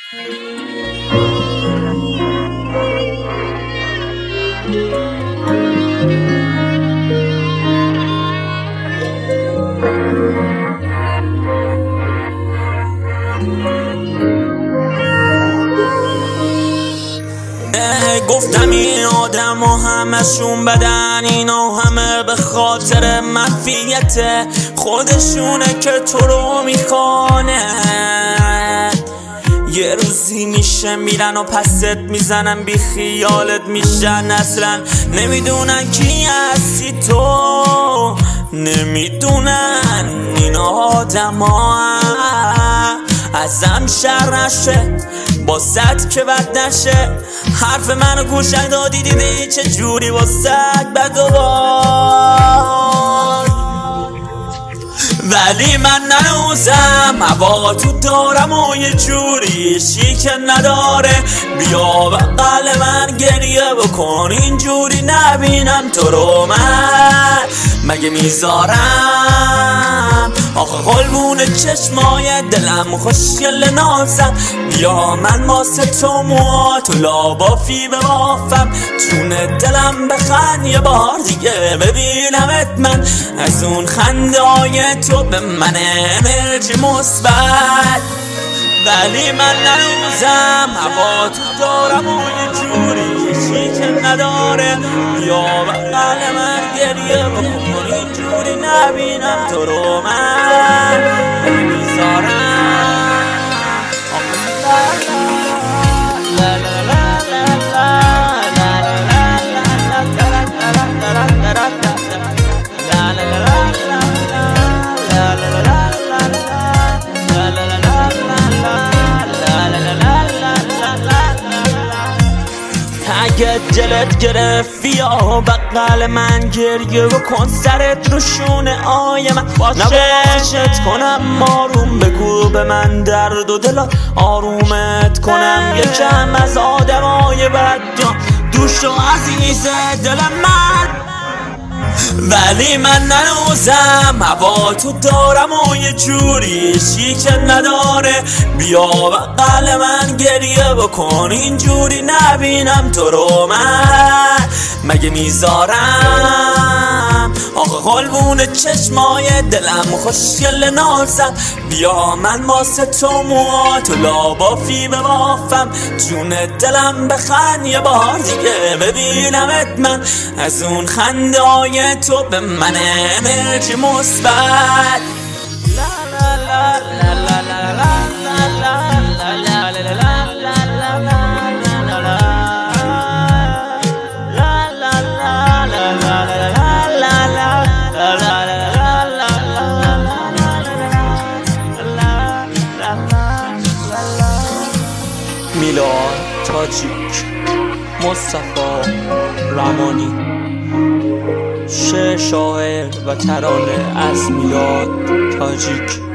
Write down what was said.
گفتم این آدم و همشون بدن، اینا همه به خاطر منفیت خودشونه که تو رو میخوانه. یه روزی میشه میرن و پست میزنن، بی خیالت میشن، اصلا نمیدونن کی هستی تو، نمیدونن این آدم ها ازم شر نشه، با صد که بد نشه. حرف منو گوش ندادی، دیدی چه جوری با صد بد و بار. ولی من ننوزم، هوا تو دارم و یه جوری شیک نداره. بیا بغل من گریه بکن، اینجوری نبینم تو رو من مگه میذارم. آخه قلبون چشمای دلم خوشگل نازم، بیا من واسه تو موهاتو لابافی ببافم. چون دلم بخند یه بار دیگه ببینمت من، از اون خنده های تو به من انرژی مثبت. ولی من ننوزم، هوا تو دارم و یه جوری شیک نداره. بیا بغل من گریه بکن، اینجوری نبینم تو رو من نمیذارم. اگه جلت گرفت بیا بغل من گریه بکن، سرت رو شونه آی من نباشت کنم. آروم بگو به من درد و دل آرومت کنم. یکم از آدمای بد دوش و عزیز دل من. ولی من ننوزم، هوا تو دارم و یه جوری شیک نداره. بیا بغل من گریه بکن، اینجوری نبینم تو رو من مگه میذارم. آخه قلبون چشمای دلم خوشگل نازم، بیا من واسه تو موهاتو لابافی ببافم. جون دلم بخند یه بار دیگه ببینمت من، از اون خنده های تو به من انرژی مثبت. میلاد تاجیک، مصطفی رمانی. شعر، شاعر و ترانه از میلاد تاجیک.